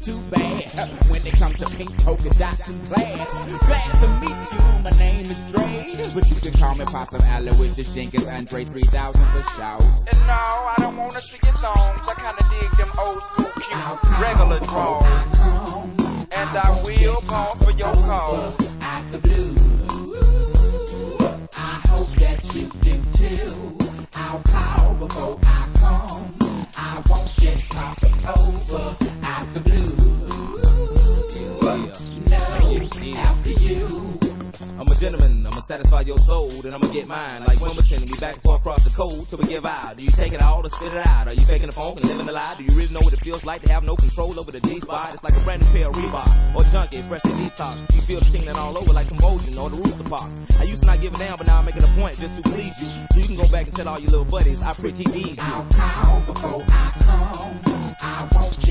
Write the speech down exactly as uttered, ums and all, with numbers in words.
too bad when it comes to pink polka dots and class. Glad to meet you, my name is Dre, but you can call me Possum Aloysius Jenkins, Andre three thousand for shout. And no, I don't wanna see your thongs. I kinda dig them old school cute regular draws. And I will pause for your call. Out the blue, I hope that you do too. I'll call before I come. I won't just talk over. Out the blue, no, after you. I'm a gentleman, I'ma satisfy your soul, then I'ma get mine. Like Wimbledon, we back and forth across the code till we give out. Do you take it all or spit it out? Are you faking the funk and living a lie? Do you really know what it feels like to have no control over the G-spot? It's like a brand new pair of Reebok or junkie, fresh to detox. You feel the tingling all over like convulsion or the rooster pox. I used to not give a damn, but now I'm making a point just to please you. So you can go back and tell all your little buddies I pretty need you. I'll call before I come. I won't